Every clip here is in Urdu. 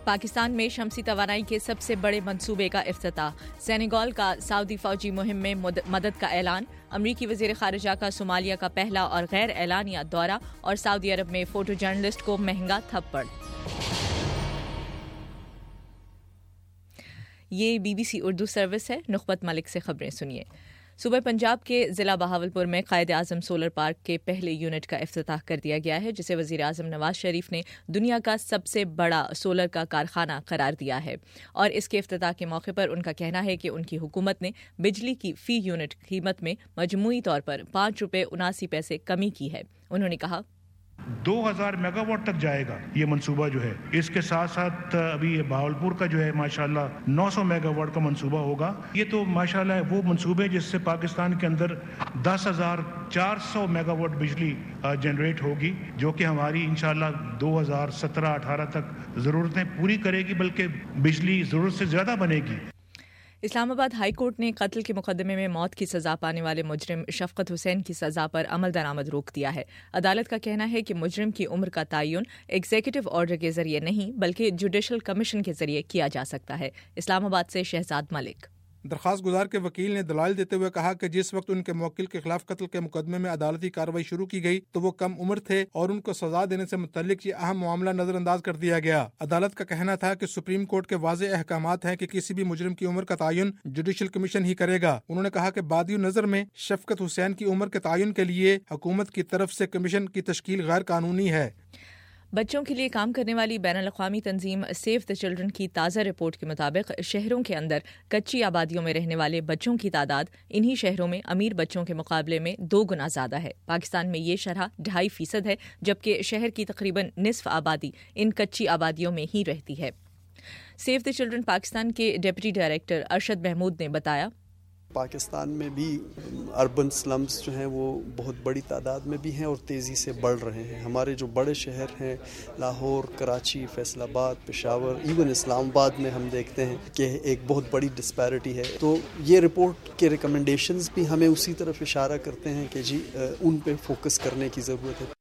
پاکستان میں شمسی توانائی کے سب سے بڑے منصوبے کا افتتاح، سینیگال کا سعودی فوجی مہم میں مدد کا اعلان، امریکی وزیر خارجہ کا صومالیہ کا پہلا اور غیر اعلانیہ دورہ، اور سعودی عرب میں فوٹو جرنلسٹ کو مہنگا تھپڑ۔ یہ BBC اردو سروس ہے۔ نخبت ملک سے خبریں سنیے۔ صوبہ پنجاب کے ضلع بہاولپور میں قائد اعظم سولر پارک کے پہلے یونٹ کا افتتاح کر دیا گیا ہے، جسے وزیر اعظم نواز شریف نے دنیا کا سب سے بڑا سولر کا کارخانہ قرار دیا ہے، اور اس کے افتتاح کے موقع پر ان کا کہنا ہے کہ ان کی حکومت نے بجلی کی فی یونٹ قیمت میں مجموعی طور پر ₹5.79 کمی کی ہے۔ انہوں نے کہا 2000 میگا واٹ تک جائے گا یہ منصوبہ جو ہے۔ اس کے ساتھ ساتھ ابھی یہ بہاولپور کا جو ہے ماشاءاللہ 900 میگا واٹ کا منصوبہ ہوگا۔ یہ تو ماشاءاللہ وہ منصوبے جس سے پاکستان کے اندر 10,400 میگا واٹ بجلی جنریٹ ہوگی، جو کہ ہماری انشاءاللہ 2017-18 تک ضرورتیں پوری کرے گی، بلکہ بجلی ضرورت سے زیادہ بنے گی۔ اسلام آباد ہائی کورٹ نے قتل کے مقدمے میں موت کی سزا پانے والے مجرم شفقت حسین کی سزا پر عمل درآمد روک دیا ہے۔ عدالت کا کہنا ہے کہ مجرم کی عمر کا تعین ایگزیکٹو آرڈر کے ذریعے نہیں بلکہ جوڈیشل کمیشن کے ذریعے کیا جا سکتا ہے۔ اسلام آباد سے شہزاد ملک۔ درخواست گزار کے وکیل نے دلائل دیتے ہوئے کہا کہ جس وقت ان کے موکل کے خلاف قتل کے مقدمے میں عدالتی کارروائی شروع کی گئی تو وہ کم عمر تھے اور ان کو سزا دینے سے متعلق یہ اہم معاملہ نظر انداز کر دیا گیا۔ عدالت کا کہنا تھا کہ سپریم کورٹ کے واضح احکامات ہیں کہ کسی بھی مجرم کی عمر کا تعین جوڈیشل کمیشن ہی کرے گا۔ انہوں نے کہا کہ بادی نظر میں شفقت حسین کی عمر کے تعین کے لیے حکومت کی طرف سے کمیشن کی تشکیل غیر قانونی ہے۔ بچوں کے لیے کام کرنے والی بین الاقوامی تنظیم سیو دی چلڈرن کی تازہ رپورٹ کے مطابق شہروں کے اندر کچی آبادیوں میں رہنے والے بچوں کی تعداد انہی شہروں میں امیر بچوں کے مقابلے میں 2 گنا زیادہ ہے۔ پاکستان میں یہ شرح 2.5% ہے، جبکہ شہر کی تقریباً نصف آبادی ان کچی آبادیوں میں ہی رہتی ہے۔ سیو دی چلڈرن پاکستان کے ڈپٹی ڈائریکٹر ارشد محمود نے بتایا، پاکستان میں بھی اربن سلمز جو ہیں وہ بہت بڑی تعداد میں بھی ہیں اور تیزی سے بڑھ رہے ہیں۔ ہمارے جو بڑے شہر ہیں لاہور، کراچی، فیصل آباد، پشاور، ایون اسلام آباد میں ہم دیکھتے ہیں کہ ایک بہت بڑی ڈسپیرٹی ہے۔ تو یہ رپورٹ کے ریکمنڈیشنز بھی ہمیں اسی طرف اشارہ کرتے ہیں کہ جی ان پہ فوکس کرنے کی ضرورت ہے۔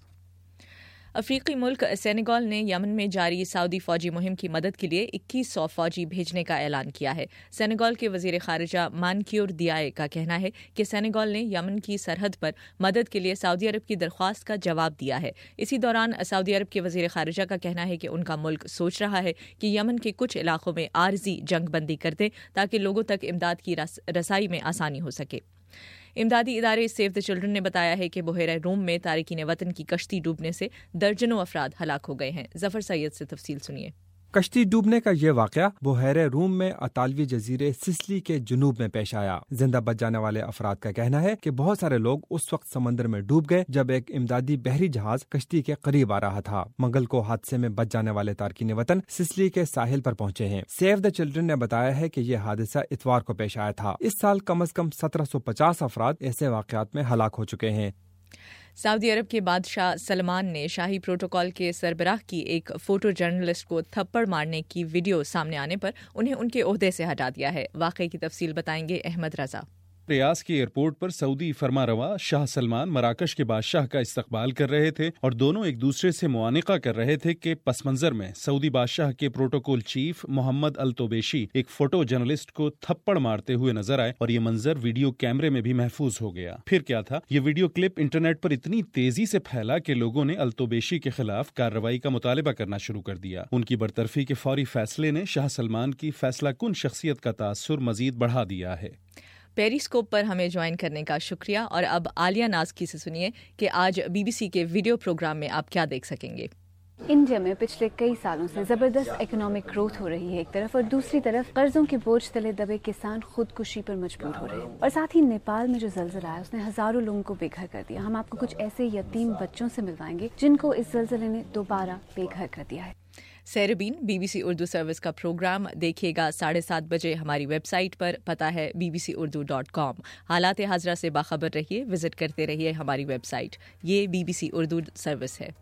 افریقی ملک سینیگال نے یمن میں جاری سعودی فوجی مہم کی مدد کے لیے 2100 فوجی بھیجنے کا اعلان کیا ہے۔ سینیگال کے وزیر خارجہ مانکیور دیائے کا کہنا ہے کہ سینیگال نے یمن کی سرحد پر مدد کے لیے سعودی عرب کی درخواست کا جواب دیا ہے۔ اسی دوران سعودی عرب کے وزیر خارجہ کا کہنا ہے کہ ان کا ملک سوچ رہا ہے کہ یمن کے کچھ علاقوں میں عارضی جنگ بندی کر دے تاکہ لوگوں تک امداد کی رسائی میں آسانی ہو سکے۔ امدادی ادارے سیو دی چلڈرن نے بتایا ہے کہ بحیرہ روم میں تارکین وطن کی کشتی ڈوبنے سے درجنوں افراد ہلاک ہو گئے ہیں۔ ظفر سید سے تفصیل سنیے۔ کشتی ڈوبنے کا یہ واقعہ بحیرہ روم میں اطالوی جزیرے سسلی کے جنوب میں پیش آیا۔ زندہ بچ جانے والے افراد کا کہنا ہے کہ بہت سارے لوگ اس وقت سمندر میں ڈوب گئے جب ایک امدادی بحری جہاز کشتی کے قریب آ رہا تھا۔ منگل کو حادثے میں بچ جانے والے تارکین وطن سسلی کے ساحل پر پہنچے ہیں۔ سیو دی چلڈرن نے بتایا ہے کہ یہ حادثہ اتوار کو پیش آیا تھا۔ اس سال کم از کم 1750 افراد ایسے واقعات میں ہلاک ہو چکے ہیں۔ سعودی عرب کے بادشاہ سلمان نے شاہی پروٹوکول کے سربراہ کی ایک فوٹو جرنلسٹ کو تھپڑ مارنے کی ویڈیو سامنے آنے پر انہیں ان کے عہدے سے ہٹا دیا ہے۔ واقعے کی تفصیل بتائیں گے احمد رضا۔ ریاض کے ایئرپورٹ پر سعودی فرمانروا شاہ سلمان مراکش کے بادشاہ کا استقبال کر رہے تھے اور دونوں ایک دوسرے سے معانقہ کر رہے تھے کہ پس منظر میں سعودی بادشاہ کے پروٹوکول چیف محمد الطوبیشی ایک فوٹو جرنلسٹ کو تھپڑ مارتے ہوئے نظر آئے اور یہ منظر ویڈیو کیمرے میں بھی محفوظ ہو گیا۔ پھر کیا تھا، یہ ویڈیو کلپ انٹرنیٹ پر اتنی تیزی سے پھیلا کہ لوگوں نے الطوبیشی کے خلاف کارروائی کا مطالبہ کرنا شروع کر دیا۔ ان کی برطرفی کے فوری فیصلے نے شاہ سلمان کی فیصلہ کن شخصیت کا تاثر مزید بڑھا دیا ہے۔ پیریسکوپ پر ہمیں جوائن کرنے کا شکریہ، اور اب عالیہ نازکی سے سنیے کہ آج BBC کے ویڈیو پروگرام میں آپ کیا دیکھ سکیں گے۔ انڈیا میں پچھلے کئی سالوں سے زبردست اکنامک گروتھ ہو رہی ہے ایک طرف، اور دوسری طرف قرضوں کے بوجھ تلے دبے کسان خودکشی پر مجبور ہو رہے ہیں، اور ساتھ ہی نیپال میں جو زلزلہ آیا اس نے ہزاروں لوگوں کو بے گھر کر دیا۔ ہم آپ کو کچھ ایسے یتیم بچوں سے ملوائیں گے جن کو اس زلزلے نے دوبارہ بے گھر کر دیا ہے۔ سیربین BBC اردو سروس کا پروگرام دیکھیے گا 7:30 بجے ہماری ویب سائٹ پر، پتہ ہے bbcurdu.com۔ حالات حاضرہ سے باخبر رہیے، وزٹ کرتے رہیے ہماری ویب سائٹ۔ یہ BBC اردو سروس ہے۔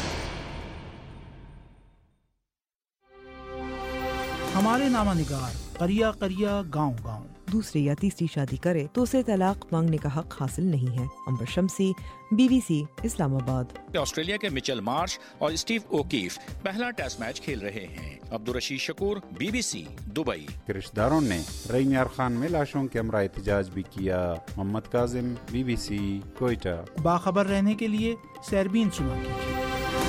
ہمارے نامہ نگار قریہ قریہ گاؤں گاؤں. دوسری یا تیسری شادی کرے تو اسے طلاق مانگنے کا حق حاصل نہیں ہے. امبر شمسی، BBC اسلام آباد. آسٹریلیا کے مچل مارش اور اسٹیو اوکیف پہلا ٹیسٹ میچ کھیل رہے ہیں. Abdul Rashid Shakoor, BBC Dubai. رشتہ داروں نے رعیم یار خان میں لاشوں کے ہمراہ احتجاج بھی کیا. محمد کاظم، BBC کوئٹہ. باخبر رہنے کے لیے سیربین سنا کیجیے.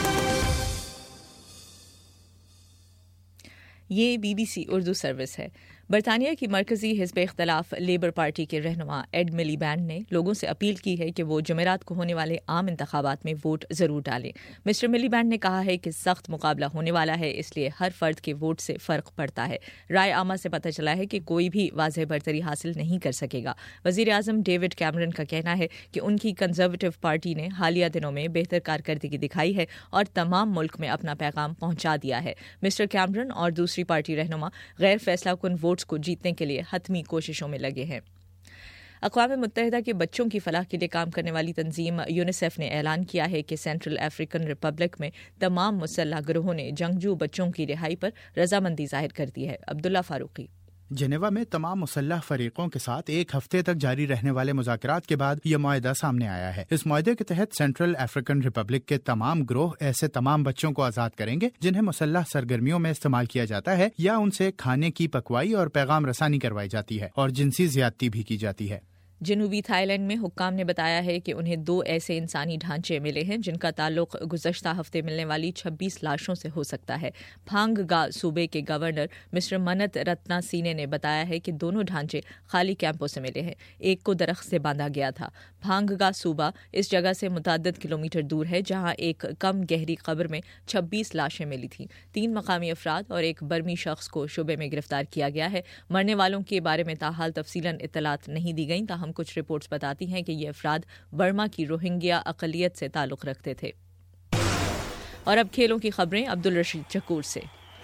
یہ BBC اردو سروس ہے. برطانیہ کی مرکزی حزب اختلاف لیبر پارٹی کے رہنما ایڈ ملی بینڈ نے لوگوں سے اپیل کی ہے کہ وہ جمعرات کو ہونے والے عام انتخابات میں ووٹ ضرور ڈالیں. مسٹر ملی بینڈ نے کہا ہے کہ سخت مقابلہ ہونے والا ہے، اس لیے ہر فرد کے ووٹ سے فرق پڑتا ہے. رائے عامہ سے پتہ چلا ہے کہ کوئی بھی واضح برتری حاصل نہیں کر سکے گا. وزیر اعظم ڈیوڈ کیمرن کا کہنا ہے کہ ان کی کنزرویٹو پارٹی نے حالیہ دنوں میں بہتر کارکردگی دکھائی ہے اور تمام ملک میں اپنا پیغام پہنچا دیا ہے. مسٹر کیمرن اور دوسری پارٹی رہنما غیر فیصلہ کن ووٹس کو جیتنے کے لیے حتمی کوششوں میں لگے ہیں. اقوام متحدہ کے بچوں کی فلاح کے لیے کام کرنے والی تنظیم یونیسیف نے اعلان کیا ہے کہ سینٹرل افریقن ریپبلک میں تمام مسلح گروہوں نے جنگجو بچوں کی رہائی پر رضامندی ظاہر کر دی ہے. عبداللہ فاروقی. جنیوا میں تمام مسلح فریقوں کے ساتھ ایک ہفتے تک جاری رہنے والے مذاکرات کے بعد یہ معاہدہ سامنے آیا ہے. اس معاہدے کے تحت سینٹرل افریقن ریپبلک کے تمام گروہ ایسے تمام بچوں کو آزاد کریں گے جنہیں مسلح سرگرمیوں میں استعمال کیا جاتا ہے یا ان سے کھانے کی پکوائی اور پیغام رسانی کروائی جاتی ہے اور جنسی زیادتی بھی کی جاتی ہے. جنوبی تھائی لینڈ میں حکام نے بتایا ہے کہ انہیں 2 ایسے انسانی ڈھانچے ملے ہیں جن کا تعلق گزشتہ ہفتے ملنے والی 26 لاشوں سے ہو سکتا ہے. پھانگ گا صوبے کے گورنر مسٹر منت رتنا سینے نے بتایا ہے کہ دونوں ڈھانچے خالی کیمپوں سے ملے ہیں. ایک کو درخت سے باندھا گیا تھا. پھانگ گا صوبہ اس جگہ سے متعدد کلومیٹر دور ہے جہاں ایک کم گہری قبر میں 26 لاشیں ملی تھیں. 3 مقامی افراد اور ایک برمی شخص کو شعبے میں گرفتار کیا گیا ہے. مرنے والوں کے بارے میں تاحال تفصیلاً اطلاعات نہیں دی گئیں، تاہم کچھ رپورٹس بتاتی ہیں کہ یہ افراد برما کی روہنگیا اقلیت سے تعلق رکھتے تھے. اور اب کھیلوں کی خبریں عبدالرشید شکور سے.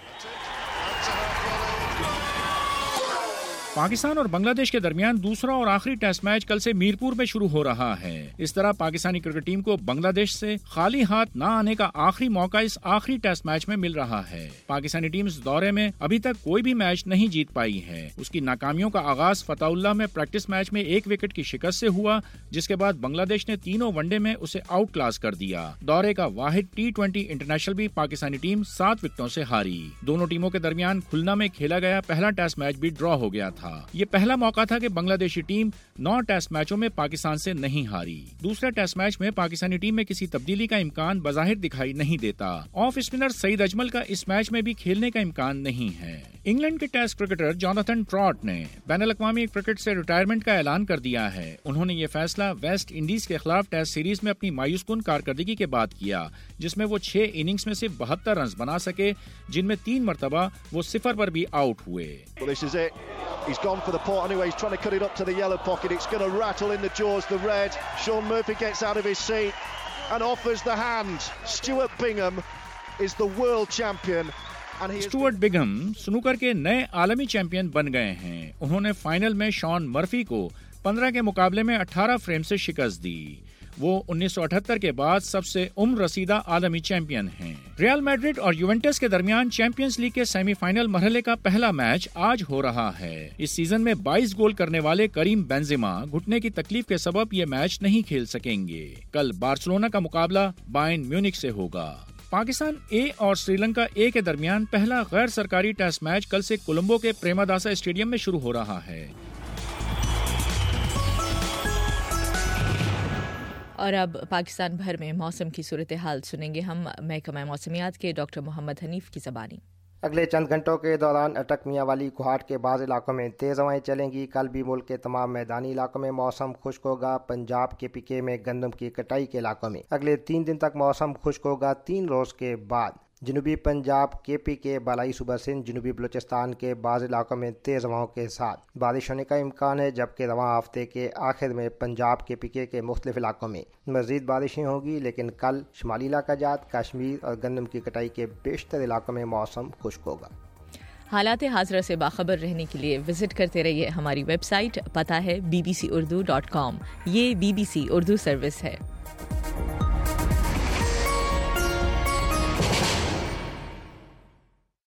پاکستان اور بنگلہ دیش کے درمیان دوسرا اور آخری ٹیسٹ میچ کل سے میرپور میں شروع ہو رہا ہے. اس طرح پاکستانی کرکٹ ٹیم کو بنگلہ دیش سے خالی ہاتھ نہ آنے کا آخری موقع اس آخری ٹیسٹ میچ میں مل رہا ہے. پاکستانی ٹیم اس دورے میں ابھی تک کوئی بھی میچ نہیں جیت پائی ہے. اس کی ناکامیوں کا آغاز فتح اللہ میں پریکٹس میچ میں 1 وکٹ کی شکست سے ہوا، جس کے بعد بنگلہ دیش نے تینوں ون ڈے میں اسے آؤٹ کلاس کر دیا. دورے کا واحد T20 انٹرنیشنل بھی پاکستانی ٹیم 7 وکٹوں سے ہاری. دونوں ٹیموں کے درمیان کھلنا میں کھیلا گیا پہلا ٹیسٹ میچ بھی ڈرا ہو گیا تھا. یہ پہلا موقع تھا کہ بنگلہ دیشی ٹیم 9 ٹیسٹ میچوں میں پاکستان سے نہیں ہاری. دوسرے ٹیسٹ میچ میں پاکستانی ٹیم میں کسی تبدیلی کا امکان بظاہر دکھائی نہیں دیتا. آف اسپنر سعید اجمل کا اس میچ میں بھی کھیلنے کا امکان نہیں ہے. انگلینڈ کے ٹیسٹ کرکٹر جوناتھن ٹراٹ نے بین الاقوامی کرکٹ سے ریٹائرمنٹ کا اعلان کر دیا ہے. انہوں نے یہ فیصلہ ویسٹ انڈیز کے خلاف ٹیسٹ سیریز میں اپنی مایوس کن کارکردگی کے بعد کیا، جس میں وہ 6 اننگز میں صرف 72 رنز بنا سکے، جن میں 3 مرتبہ وہ 0 پر بھی آؤٹ ہوئے. He's gone for the pot anyway, he's trying to cut it up to the yellow pocket, it's going to rattle in the jaws, the red. Sean Murphy gets out of his seat and offers the hand. Stuart Bingham is the world champion. Stuart Bingham snooker کے نئے عالمی چیمپئن بن گئے ہیں. انہوں نے فائنل میں شان مرفی کو 15 کے مقابلے میں 18 فریم سے شکست دی. وہ 1978 کے بعد سب سے عمر رسیدہ عالمی چیمپئن ہیں. ریال میڈرڈ اور یوونٹس کے درمیان چیمپئنز لیگ کے سیمی فائنل مرحلے کا پہلا میچ آج ہو رہا ہے. اس سیزن میں 22 گول کرنے والے کریم بینزیما گھٹنے کی تکلیف کے سبب یہ میچ نہیں کھیل سکیں گے. کل بارسلونا کا مقابلہ بائرن میونک سے ہوگا. پاکستان اے اور سری لنکا اے کے درمیان پہلا غیر سرکاری ٹیسٹ میچ کل سے کولمبو کے پریماداسا اسٹیڈیم میں شروع ہو رہا ہے. اور اب پاکستان بھر میں موسم کی صورتحال سنیں گے ہم محکمہ موسمیات کے ڈاکٹر محمد حنیف کی زبانی. اگلے چند گھنٹوں کے دوران اٹک میاں والی کوہاٹ کے بعض علاقوں میں تیز ہوائیں چلیں گی. کل بھی ملک کے تمام میدانی علاقوں میں موسم خشک ہوگا. پنجاب کے PK میں گندم کی کٹائی کے علاقوں میں اگلے 3 دن تک موسم خشک ہوگا. 3 روز کے بعد جنوبی پنجاب KP کے بالائی صوبہ سندھ جنوبی بلوچستان کے بعض علاقوں میں تیز ہواؤں کے ساتھ بارش ہونے کا امکان ہے، جبکہ رواں ہفتے کے آخر میں پنجاب کے PK کے مختلف علاقوں میں مزید بارشیں ہوگی. لیکن کل شمالی علاقہ جات، کشمیر اور گندم کی کٹائی کے بیشتر علاقوں میں موسم خشک ہوگا. حالات حاضرہ سے باخبر رہنے کے لیے وزٹ کرتے رہیے ہماری ویب سائٹ. پتہ ہے bbcurdu.com. یہ BBC اردو سروس ہے.